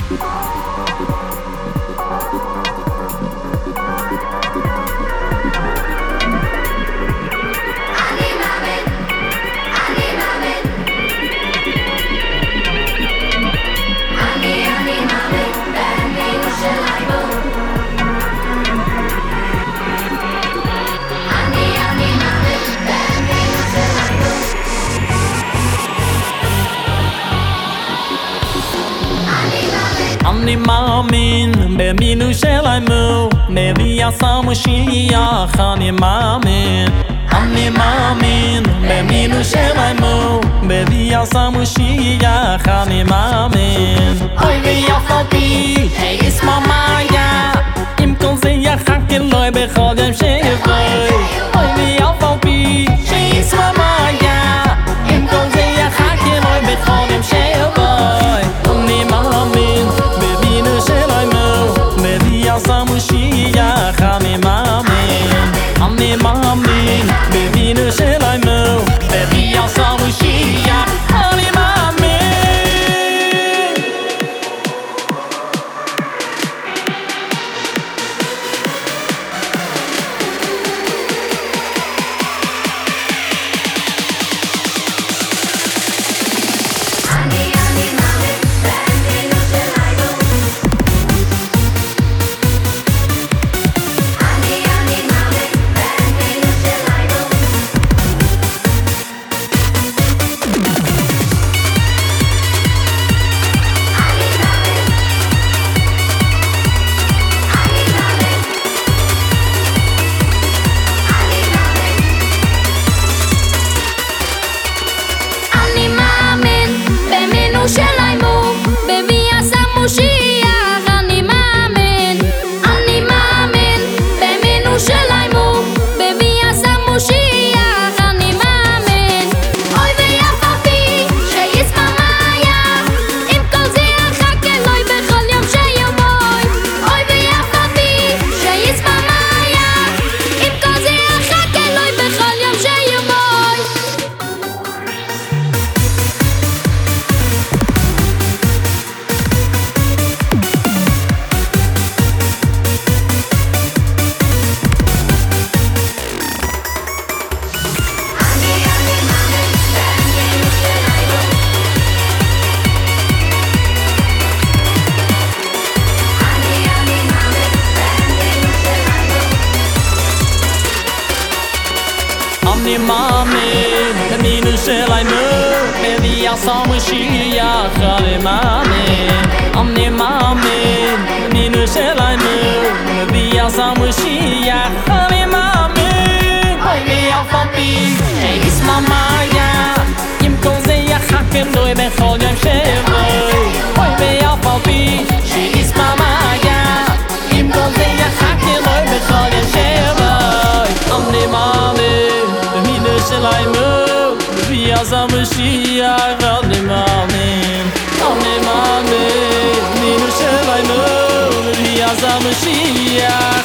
אני מאמין במינוי של האמור מביא עשה משיח אני מאמין אני מאמין במינוי של האמור מביא עשה משיח אני מאמין אוי ויף על פי שישמע מאיה אם כל זה יחק אלוהי בכל יום שיבואי אוי ויף על פי שישמע מאיה אם כל זה יחק אלוהי בכל יום שיבואי אני מאמין Moshiach, אני מאמין, אני מאמין, במינו של האמור, מביא עשה משיח, אני מאמין. אני מאמין במינו של האמור מביא עשה משיח אני מאמין אני מאמין במינו של האמור מביא עשה משיח אני מאמין אוי ויף על פי שישמע מאיה אם כל זה יחק אלוהי בכל יום שיבואי אוי ויף על פי שישמע מאיה אם כל זה יחק אלוהי בכל יום שיבואי אני מאמין של האמור מביא עשה משיח אני מאמין אני מאמין במינו של האמור מביא עשה משיח